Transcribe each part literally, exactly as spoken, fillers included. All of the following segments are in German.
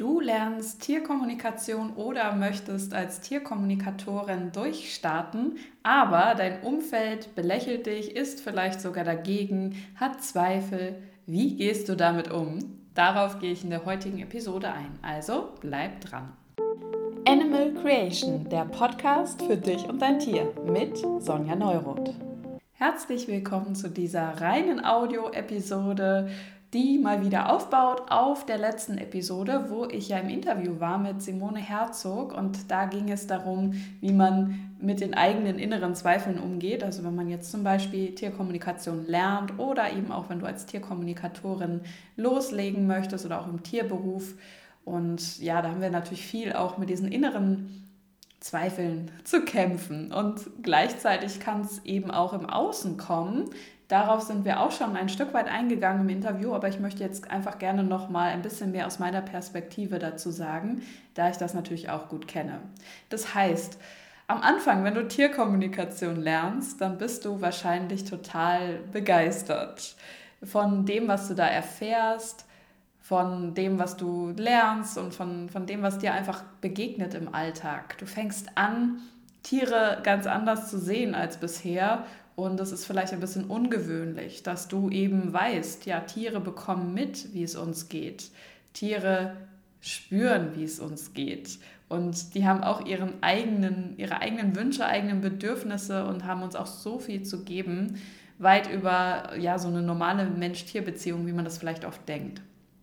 Du lernst Tierkommunikation oder möchtest als Tierkommunikatorin durchstarten, aber dein Umfeld belächelt dich, ist vielleicht sogar dagegen, hat Zweifel. Wie gehst du damit um? Darauf gehe ich in der heutigen Episode ein. Also bleib dran. Animal Creation, der Podcast für dich und dein Tier mit Sonja Neuroth. Herzlich willkommen zu dieser reinen Audio-Episode, die mal wieder aufbaut auf der letzten Episode, wo ich ja im Interview war mit Simone Herzog, und da ging es darum, wie man mit den eigenen inneren Zweifeln umgeht. Also wenn man jetzt zum Beispiel Tierkommunikation lernt oder eben auch wenn du als Tierkommunikatorin loslegen möchtest oder auch im Tierberuf. Und ja, da haben wir natürlich viel auch mit diesen inneren Zweifeln zu kämpfen, und gleichzeitig kann es eben auch im Außen kommen. Darauf sind wir auch schon ein Stück weit eingegangen im Interview, aber ich möchte jetzt einfach gerne noch mal ein bisschen mehr aus meiner Perspektive dazu sagen, da ich das natürlich auch gut kenne. Das heißt, am Anfang, wenn du Tierkommunikation lernst, dann bist du wahrscheinlich total begeistert von dem, was du da erfährst, von dem, was du lernst und von, von dem, was dir einfach begegnet im Alltag. Du fängst an, Tiere ganz anders zu sehen als bisher, und es ist vielleicht ein bisschen ungewöhnlich, dass du eben weißt, ja, Tiere bekommen mit, wie es uns geht. Tiere spüren, wie es uns geht, und die haben auch ihren eigenen, ihre eigenen Wünsche, eigenen Bedürfnisse und haben uns auch so viel zu geben, weit über ja, so eine normale Mensch-Tier-Beziehung, wie man das vielleicht oft denkt.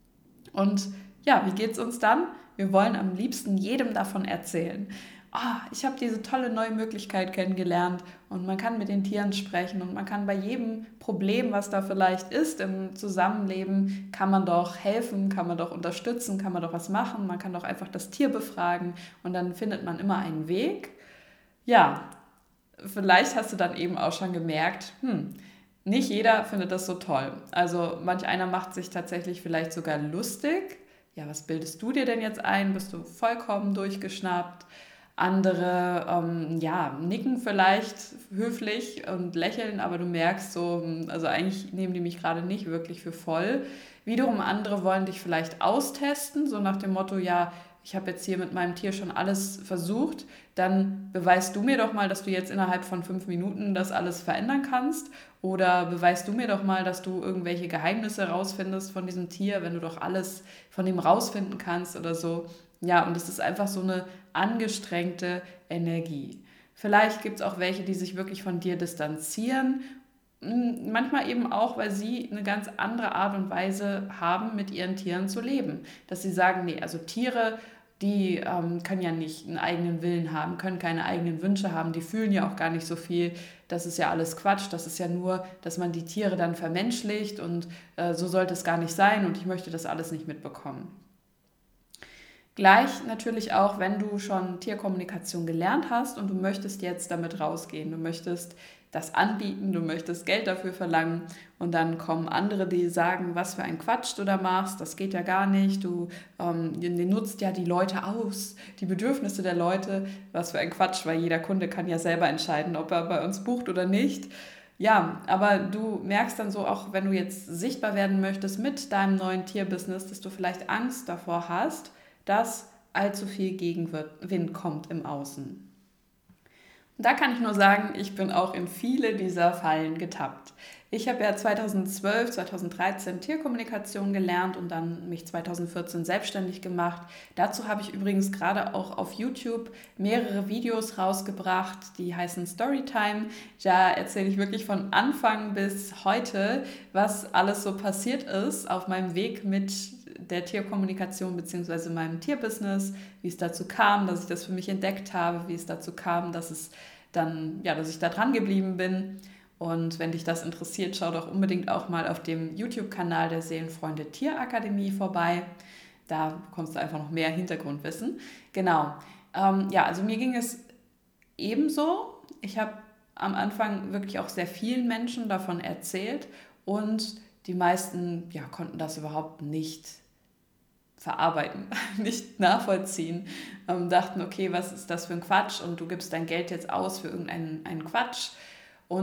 Und ja, wie geht's uns dann? Wir wollen am liebsten jedem davon erzählen. Oh, ich habe diese tolle neue Möglichkeit kennengelernt, und man kann mit den Tieren sprechen und man kann bei jedem Problem, was da vielleicht ist im Zusammenleben, kann man doch helfen, kann man doch unterstützen, kann man doch was machen, man kann doch einfach das Tier befragen, und dann findet man immer einen Weg. Ja, vielleicht hast du dann eben auch schon gemerkt, hm, nicht jeder findet das so toll. Also manch einer macht sich tatsächlich vielleicht sogar lustig. Ja, was bildest du dir denn jetzt ein? Bist du vollkommen durchgeschnappt? Andere ähm, ja, nicken vielleicht höflich und lächeln, aber du merkst so, also eigentlich nehmen die mich gerade nicht wirklich für voll. Wiederum andere wollen dich vielleicht austesten, so nach dem Motto, ja, ich habe jetzt hier mit meinem Tier schon alles versucht, dann beweist du mir doch mal, dass du jetzt innerhalb von fünf Minuten das alles verändern kannst, oder beweist du mir doch mal, dass du irgendwelche Geheimnisse rausfindest von diesem Tier, wenn du doch alles von ihm rausfinden kannst oder so. Ja, und es ist einfach so eine angestrengte Energie. Vielleicht gibt es auch welche, die sich wirklich von dir distanzieren. Manchmal eben auch, weil sie eine ganz andere Art und Weise haben, mit ihren Tieren zu leben. Dass sie sagen, nee, also Tiere, die ähm, können ja nicht einen eigenen Willen haben, können keine eigenen Wünsche haben, die fühlen ja auch gar nicht so viel. Das ist ja alles Quatsch, das ist ja nur, dass man die Tiere dann vermenschlicht, und äh, so sollte es gar nicht sein, und ich möchte das alles nicht mitbekommen. Gleich natürlich auch, wenn du schon Tierkommunikation gelernt hast und du möchtest jetzt damit rausgehen, du möchtest das anbieten, du möchtest Geld dafür verlangen, und dann kommen andere, die sagen, was für ein Quatsch du da machst, das geht ja gar nicht, du ähm, nutzt ja die Leute aus, die Bedürfnisse der Leute, was für ein Quatsch, weil jeder Kunde kann ja selber entscheiden, ob er bei uns bucht oder nicht. Ja, aber du merkst dann so, auch wenn du jetzt sichtbar werden möchtest mit deinem neuen Tierbusiness, dass du vielleicht Angst davor hast, dass allzu viel Gegenwind kommt im Außen. Und da kann ich nur sagen, ich bin auch in viele dieser Fallen getappt. Ich habe ja zweitausendzwölf, zweitausenddreizehn Tierkommunikation gelernt und dann mich zweitausendvierzehn selbstständig gemacht. Dazu habe ich übrigens gerade auch auf YouTube mehrere Videos rausgebracht, die heißen Storytime. Da erzähle ich wirklich von Anfang bis heute, was alles so passiert ist auf meinem Weg mit der Tierkommunikation bzw. meinem Tierbusiness, wie es dazu kam, dass ich das für mich entdeckt habe, wie es dazu kam, dass es dann, ja, dass ich da dran geblieben bin. Und wenn dich das interessiert, schau doch unbedingt auch mal auf dem YouTube-Kanal der Seelenfreunde Tierakademie vorbei. Da bekommst du einfach noch mehr Hintergrundwissen. Genau. Ähm, ja, also mir ging es ebenso. Ich habe am Anfang wirklich auch sehr vielen Menschen davon erzählt, und die meisten ja, konnten das überhaupt nicht verarbeiten, nicht nachvollziehen, ähm, dachten, okay, was ist das für ein Quatsch, und du gibst dein Geld jetzt aus für irgendeinen einen Quatsch. Und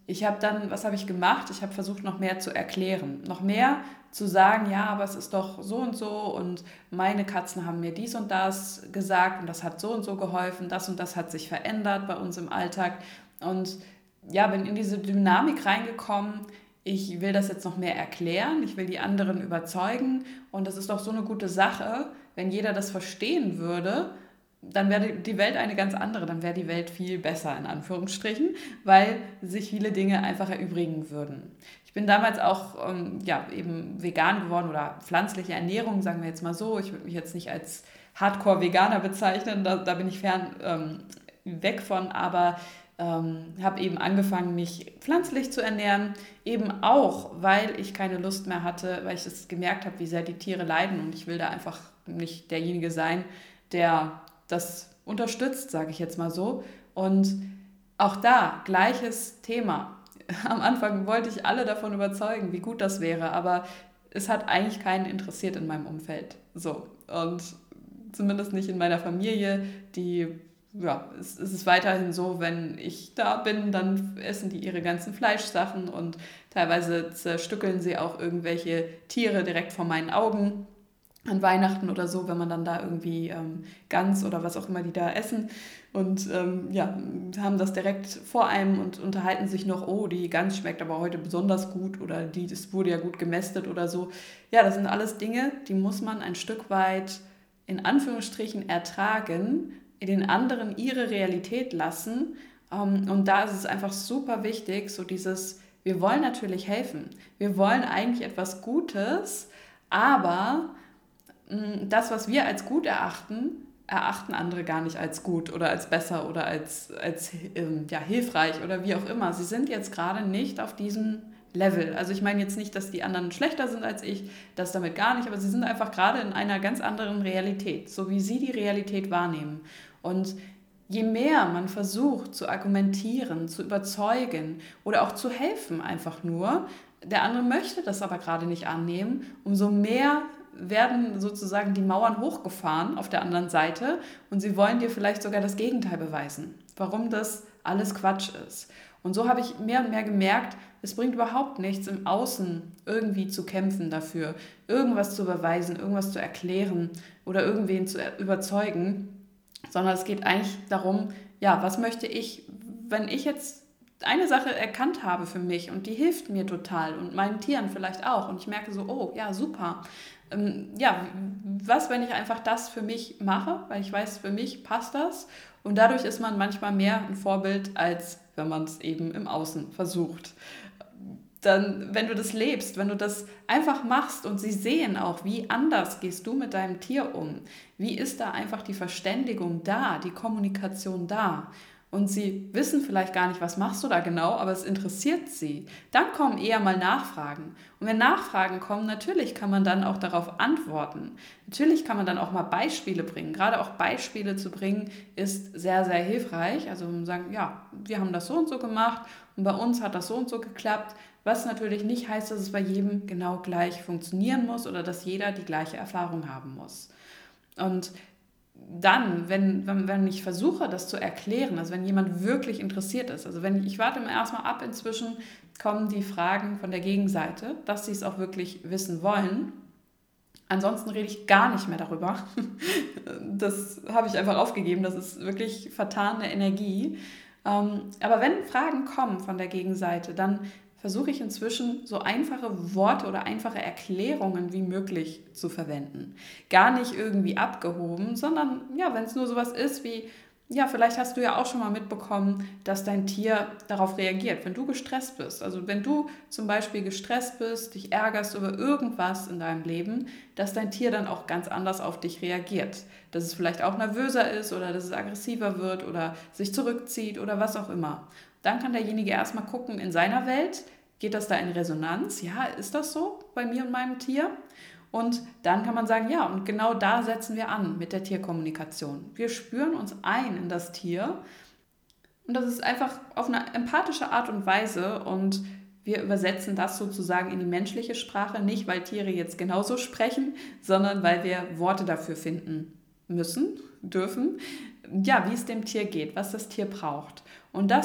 ich habe dann, was habe ich gemacht? Ich habe versucht, noch mehr zu erklären. Noch mehr zu sagen, ja, aber es ist doch so und so und meine Katzen haben mir dies und das gesagt und das hat so und so geholfen, das und das hat sich verändert bei uns im Alltag. Und ja, bin in diese Dynamik reingekommen. Ich will das jetzt noch mehr erklären, ich will die anderen überzeugen und das ist doch so eine gute Sache, wenn jeder das verstehen würde, dann wäre die Welt eine ganz andere, dann wäre die Welt viel besser in Anführungsstrichen, weil sich viele Dinge einfach erübrigen würden. Ich bin damals auch ähm, ja, eben vegan geworden oder pflanzliche Ernährung, sagen wir jetzt mal so. Ich würde mich jetzt nicht als Hardcore-Veganer bezeichnen, da, da bin ich fern ähm, weg von, aber ähm, habe eben angefangen, mich pflanzlich zu ernähren, eben auch, weil ich keine Lust mehr hatte, weil ich es gemerkt habe, wie sehr die Tiere leiden und ich will da einfach nicht derjenige sein, der das unterstützt, sage ich jetzt mal so. Und auch da, gleiches Thema. Am Anfang wollte ich alle davon überzeugen, wie gut das wäre, aber es hat eigentlich keinen interessiert in meinem Umfeld. So. Und zumindest nicht in meiner Familie, die, ja, es, es ist weiterhin so, wenn ich da bin, dann essen die ihre ganzen Fleischsachen und teilweise zerstückeln sie auch irgendwelche Tiere direkt vor meinen Augen. An Weihnachten oder so, wenn man dann da irgendwie ähm, Gans oder was auch immer die da essen und ähm, ja, haben das direkt vor einem und unterhalten sich noch, oh, die Gans schmeckt aber heute besonders gut oder die, das wurde ja gut gemästet oder so. Ja, das sind alles Dinge, die muss man ein Stück weit in Anführungsstrichen ertragen, den anderen ihre Realität lassen ähm, und da ist es einfach super wichtig, so dieses, wir wollen natürlich helfen, wir wollen eigentlich etwas Gutes, aber das, was wir als gut erachten, erachten andere gar nicht als gut oder als besser oder als, als ähm, ja, hilfreich oder wie auch immer. Sie sind jetzt gerade nicht auf diesem Level. Also ich meine jetzt nicht, dass die anderen schlechter sind als ich, das damit gar nicht, aber sie sind einfach gerade in einer ganz anderen Realität, so wie sie die Realität wahrnehmen. Und je mehr man versucht zu argumentieren, zu überzeugen oder auch zu helfen einfach nur, der andere möchte das aber gerade nicht annehmen, umso mehr werden sozusagen die Mauern hochgefahren auf der anderen Seite und sie wollen dir vielleicht sogar das Gegenteil beweisen, warum das alles Quatsch ist. Und so habe ich mehr und mehr gemerkt, es bringt überhaupt nichts, im Außen irgendwie zu kämpfen dafür, irgendwas zu beweisen, irgendwas zu erklären oder irgendwen zu überzeugen, sondern es geht eigentlich darum, ja, was möchte ich, wenn ich jetzt eine Sache erkannt habe für mich und die hilft mir total und meinen Tieren vielleicht auch und ich merke so, oh, ja, super. Ähm, ja, was, wenn ich einfach das für mich mache, weil ich weiß, für mich passt das und dadurch ist man manchmal mehr ein Vorbild, als wenn man es eben im Außen versucht. Dann, wenn du das lebst, wenn du das einfach machst und sie sehen auch, wie anders gehst du mit deinem Tier um, wie ist da einfach die Verständigung da, die Kommunikation da und sie wissen vielleicht gar nicht, was machst du da genau, aber es interessiert sie, dann kommen eher mal Nachfragen. Und wenn Nachfragen kommen, natürlich kann man dann auch darauf antworten. Natürlich kann man dann auch mal Beispiele bringen. Gerade auch Beispiele zu bringen, ist sehr, sehr hilfreich. Also sagen, ja, wir haben das so und so gemacht und bei uns hat das so und so geklappt. Was natürlich nicht heißt, dass es bei jedem genau gleich funktionieren muss oder dass jeder die gleiche Erfahrung haben muss. Und dann, wenn, wenn, wenn ich versuche, das zu erklären, also wenn jemand wirklich interessiert ist, also wenn ich, ich warte mir erstmal ab, inzwischen kommen die Fragen von der Gegenseite, dass sie es auch wirklich wissen wollen. Ansonsten rede ich gar nicht mehr darüber. Das habe ich einfach aufgegeben, das ist wirklich vertane Energie. Aber wenn Fragen kommen von der Gegenseite, dann versuche ich inzwischen so einfache Worte oder einfache Erklärungen wie möglich zu verwenden. Gar nicht irgendwie abgehoben, sondern ja, wenn es nur sowas ist wie, ja, vielleicht hast du ja auch schon mal mitbekommen, dass dein Tier darauf reagiert, wenn du gestresst bist. Also wenn du zum Beispiel gestresst bist, dich ärgerst über irgendwas in deinem Leben, dass dein Tier dann auch ganz anders auf dich reagiert. Dass es vielleicht auch nervöser ist oder dass es aggressiver wird oder sich zurückzieht oder was auch immer. Dann kann derjenige erstmal gucken in seiner Welt, geht das da in Resonanz? Ja, ist das so bei mir und meinem Tier? Und dann kann man sagen, ja, und genau da setzen wir an mit der Tierkommunikation. Wir spüren uns ein in das Tier und das ist einfach auf eine empathische Art und Weise und wir übersetzen das sozusagen in die menschliche Sprache, nicht weil Tiere jetzt genauso sprechen, sondern weil wir Worte dafür finden müssen, dürfen, ja, wie es dem Tier geht, was das Tier braucht. Und das ist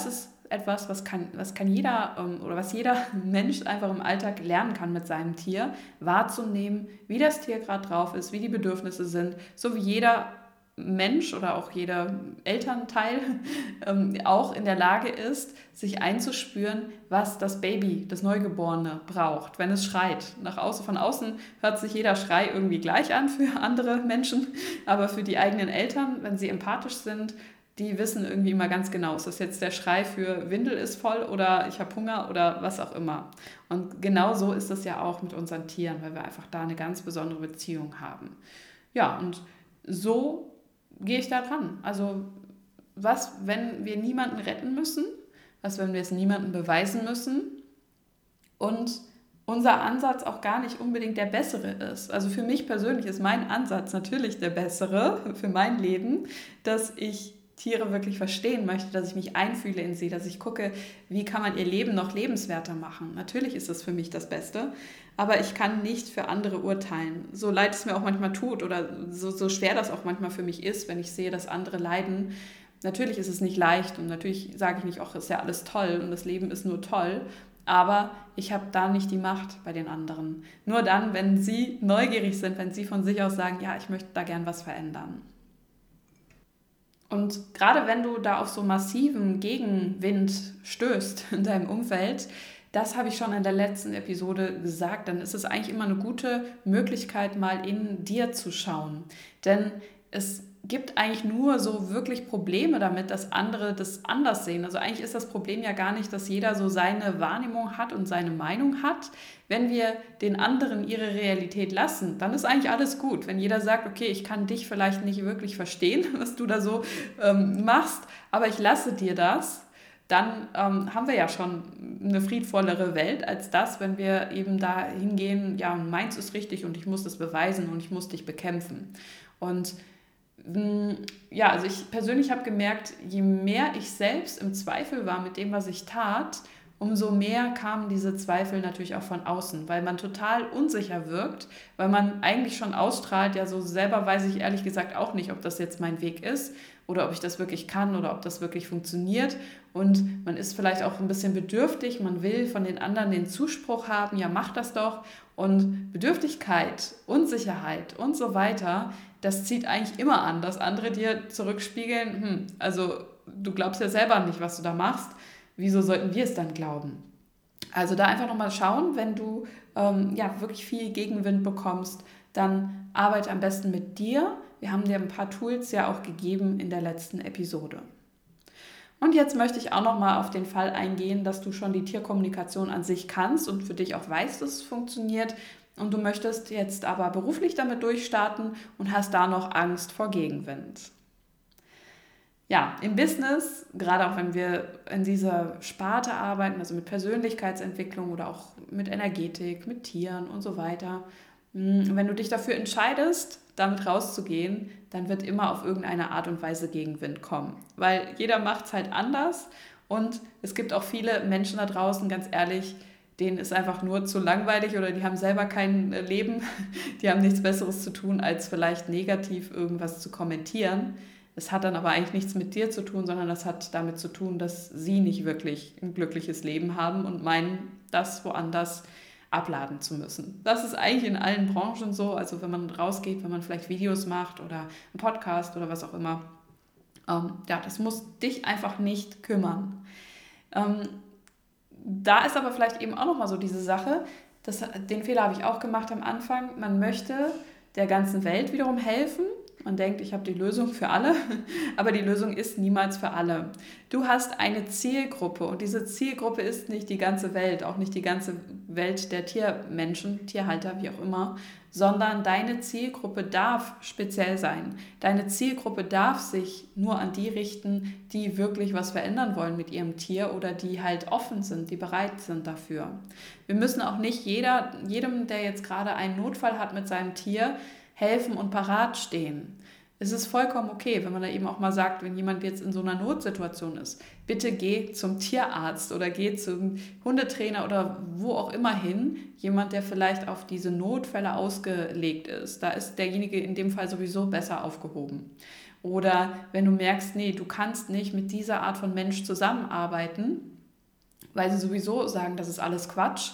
etwas, was kann, was kann jeder ähm, oder was jeder Mensch einfach im Alltag lernen kann mit seinem Tier, wahrzunehmen, wie das Tier gerade drauf ist, wie die Bedürfnisse sind, so wie jeder Mensch oder auch jeder Elternteil ähm, auch in der Lage ist, sich einzuspüren, was das Baby, das Neugeborene braucht, wenn es schreit. Nach außen, von außen hört sich jeder Schrei irgendwie gleich an für andere Menschen, aber für die eigenen Eltern, wenn sie empathisch sind, die wissen irgendwie immer ganz genau, ist das jetzt der Schrei für Windel ist voll oder ich habe Hunger oder was auch immer. Und genau so ist es ja auch mit unseren Tieren, weil wir einfach da eine ganz besondere Beziehung haben. Ja, und so gehe ich da dran. Also was, wenn wir niemanden retten müssen? Was, wenn wir es niemandem beweisen müssen? Und unser Ansatz auch gar nicht unbedingt der bessere ist. Also für mich persönlich ist mein Ansatz natürlich der bessere für mein Leben, dass ich Tiere wirklich verstehen möchte, dass ich mich einfühle in sie, dass ich gucke, wie kann man ihr Leben noch lebenswerter machen. Natürlich ist es für mich das Beste, aber ich kann nicht für andere urteilen. So leid es mir auch manchmal tut oder so, so schwer das auch manchmal für mich ist, wenn ich sehe, dass andere leiden. Natürlich ist es nicht leicht und natürlich sage ich nicht, ach, ist ja alles toll und das Leben ist nur toll, aber ich habe da nicht die Macht bei den anderen. Nur dann, wenn sie neugierig sind, wenn sie von sich aus sagen, ja, ich möchte da gern was verändern. Und gerade wenn du da auf so massiven Gegenwind stößt in deinem Umfeld, das habe ich schon in der letzten Episode gesagt, dann ist es eigentlich immer eine gute Möglichkeit, mal in dir zu schauen. Denn es gibt eigentlich nur so wirklich Probleme damit, dass andere das anders sehen. Also eigentlich ist das Problem ja gar nicht, dass jeder so seine Wahrnehmung hat und seine Meinung hat. Wenn wir den anderen ihre Realität lassen, dann ist eigentlich alles gut. Wenn jeder sagt, okay, ich kann dich vielleicht nicht wirklich verstehen, was du da so ähm, machst, aber ich lasse dir das, dann ähm, haben wir ja schon eine friedvollere Welt als das, wenn wir eben da hingehen, ja, meins ist richtig und ich muss das beweisen und ich muss dich bekämpfen. Und ja, also ich persönlich habe gemerkt, je mehr ich selbst im Zweifel war mit dem, was ich tat, umso mehr kamen diese Zweifel natürlich auch von außen, weil man total unsicher wirkt, weil man eigentlich schon ausstrahlt, ja, so selber weiß ich ehrlich gesagt auch nicht, ob das jetzt mein Weg ist oder ob ich das wirklich kann oder ob das wirklich funktioniert. Und man ist vielleicht auch ein bisschen bedürftig, man will von den anderen den Zuspruch haben, ja, mach das doch. Und Bedürftigkeit, Unsicherheit und so weiter, das zieht eigentlich immer an, dass andere dir zurückspiegeln, hm, also du glaubst ja selber nicht, was du da machst, wieso sollten wir es dann glauben? Also da einfach nochmal schauen, wenn du ähm, ja, wirklich viel Gegenwind bekommst, dann arbeite am besten mit dir. Wir haben dir ein paar Tools ja auch gegeben in der letzten Episode. Und jetzt möchte ich auch nochmal auf den Fall eingehen, dass du schon die Tierkommunikation an sich kannst und für dich auch weißt, dass es funktioniert. Und du möchtest jetzt aber beruflich damit durchstarten und hast da noch Angst vor Gegenwind. Ja, im Business, gerade auch wenn wir in dieser Sparte arbeiten, also mit Persönlichkeitsentwicklung oder auch mit Energetik, mit Tieren und so weiter, wenn du dich dafür entscheidest, damit rauszugehen, dann wird immer auf irgendeine Art und Weise Gegenwind kommen. Weil jeder macht es halt anders und es gibt auch viele Menschen da draußen, ganz ehrlich, denen ist einfach nur zu langweilig oder die haben selber kein Leben, die haben nichts Besseres zu tun, als vielleicht negativ irgendwas zu kommentieren. Das hat dann aber eigentlich nichts mit dir zu tun, sondern das hat damit zu tun, dass sie nicht wirklich ein glückliches Leben haben und meinen, das woanders abladen zu müssen. Das ist eigentlich in allen Branchen so, also wenn man rausgeht, wenn man vielleicht Videos macht oder einen Podcast oder was auch immer. Ähm, ja, das muss dich einfach nicht kümmern. Ähm, Da ist aber vielleicht eben auch nochmal so diese Sache, das, den Fehler habe ich auch gemacht am Anfang, man möchte der ganzen Welt wiederum helfen. Man denkt, ich habe die Lösung für alle, aber die Lösung ist niemals für alle. Du hast eine Zielgruppe und diese Zielgruppe ist nicht die ganze Welt, auch nicht die ganze Welt der Tiermenschen, Tierhalter, wie auch immer, sondern deine Zielgruppe darf speziell sein. Deine Zielgruppe darf sich nur an die richten, die wirklich was verändern wollen mit ihrem Tier oder die halt offen sind, die bereit sind dafür. Wir müssen auch nicht jeder, jedem, der jetzt gerade einen Notfall hat mit seinem Tier, helfen und parat stehen. Es ist vollkommen okay, wenn man da eben auch mal sagt, wenn jemand jetzt in so einer Notsituation ist, bitte geh zum Tierarzt oder geh zum Hundetrainer oder wo auch immer hin. Jemand, der vielleicht auf diese Notfälle ausgelegt ist. Da ist derjenige in dem Fall sowieso besser aufgehoben. Oder wenn du merkst, nee, du kannst nicht mit dieser Art von Mensch zusammenarbeiten, weil sie sowieso sagen, das ist alles Quatsch,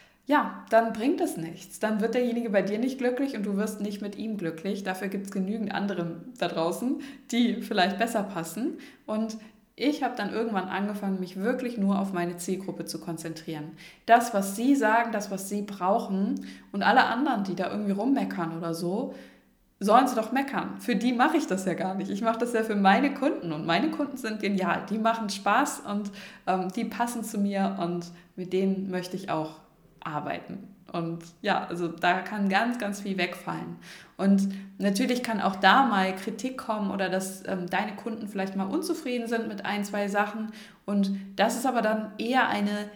ja, dann bringt es nichts. Dann wird derjenige bei dir nicht glücklich und du wirst nicht mit ihm glücklich. Dafür gibt es genügend andere da draußen, die vielleicht besser passen. Und ich habe dann irgendwann angefangen, mich wirklich nur auf meine Zielgruppe zu konzentrieren. Das, was sie sagen, das, was sie brauchen und alle anderen, die da irgendwie rummeckern oder so, sollen sie doch meckern. Für die mache ich das ja gar nicht. Ich mache das ja für meine Kunden und meine Kunden sind genial. Die machen Spaß und ähm, die passen zu mir und mit denen möchte ich auch arbeiten. Und ja, also da kann ganz, ganz viel wegfallen. Und natürlich kann auch da mal Kritik kommen oder dass ähm, deine Kunden vielleicht mal unzufrieden sind mit ein, zwei Sachen. Und das ist aber dann eher eine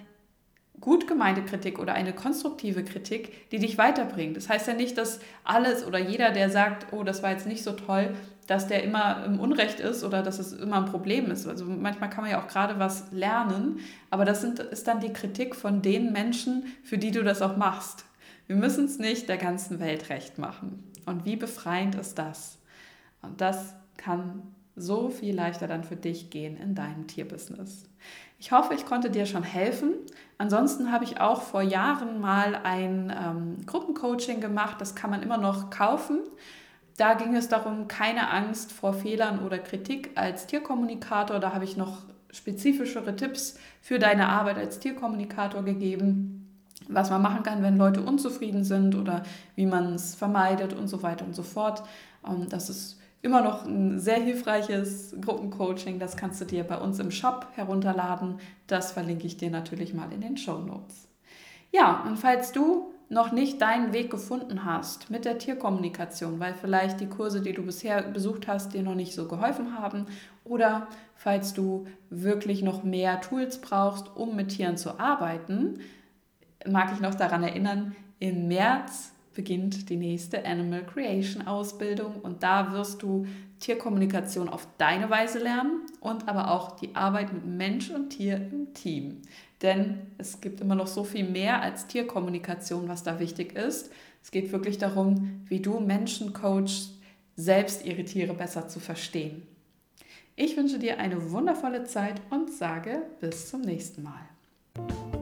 gut gemeinte Kritik oder eine konstruktive Kritik, die dich weiterbringt. Das heißt ja nicht, dass alles oder jeder, der sagt, oh, das war jetzt nicht so toll, dass der immer im Unrecht ist oder dass es immer ein Problem ist. Also manchmal kann man ja auch gerade was lernen, aber das sind, ist dann die Kritik von den Menschen, für die du das auch machst. Wir müssen es nicht der ganzen Welt recht machen. Und wie befreiend ist das? Und das kann so viel leichter dann für dich gehen in deinem Tierbusiness. Ich hoffe, ich konnte dir schon helfen. Ansonsten habe ich auch vor Jahren mal ein ähm, Gruppencoaching gemacht. Das kann man immer noch kaufen. Da ging es darum, keine Angst vor Fehlern oder Kritik als Tierkommunikator. Da habe ich noch spezifischere Tipps für deine Arbeit als Tierkommunikator gegeben, was man machen kann, wenn Leute unzufrieden sind oder wie man es vermeidet und so weiter und so fort. Das ist immer noch ein sehr hilfreiches Gruppencoaching. Das kannst du dir bei uns im Shop herunterladen. Das verlinke ich dir natürlich mal in den Shownotes. Ja, und falls du noch nicht deinen Weg gefunden hast mit der Tierkommunikation, weil vielleicht die Kurse, die du bisher besucht hast, dir noch nicht so geholfen haben oder falls du wirklich noch mehr Tools brauchst, um mit Tieren zu arbeiten, mag ich noch daran erinnern, im März beginnt die nächste Animal Creation Ausbildung und da wirst du Tierkommunikation auf deine Weise lernen und aber auch die Arbeit mit Mensch und Tier im Team. Denn es gibt immer noch so viel mehr als Tierkommunikation, was da wichtig ist. Es geht wirklich darum, wie du Menschen coachst, selbst ihre Tiere besser zu verstehen. Ich wünsche dir eine wundervolle Zeit und sage bis zum nächsten Mal.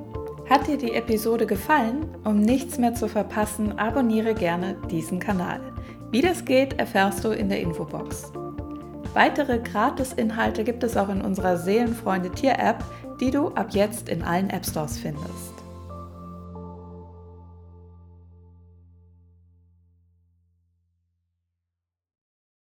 Hat dir die Episode gefallen? Um nichts mehr zu verpassen, abonniere gerne diesen Kanal. Wie das geht, erfährst du in der Infobox. Weitere Gratis-Inhalte gibt es auch in unserer Seelenfreunde Tier-App, die du ab jetzt in allen App-Stores findest.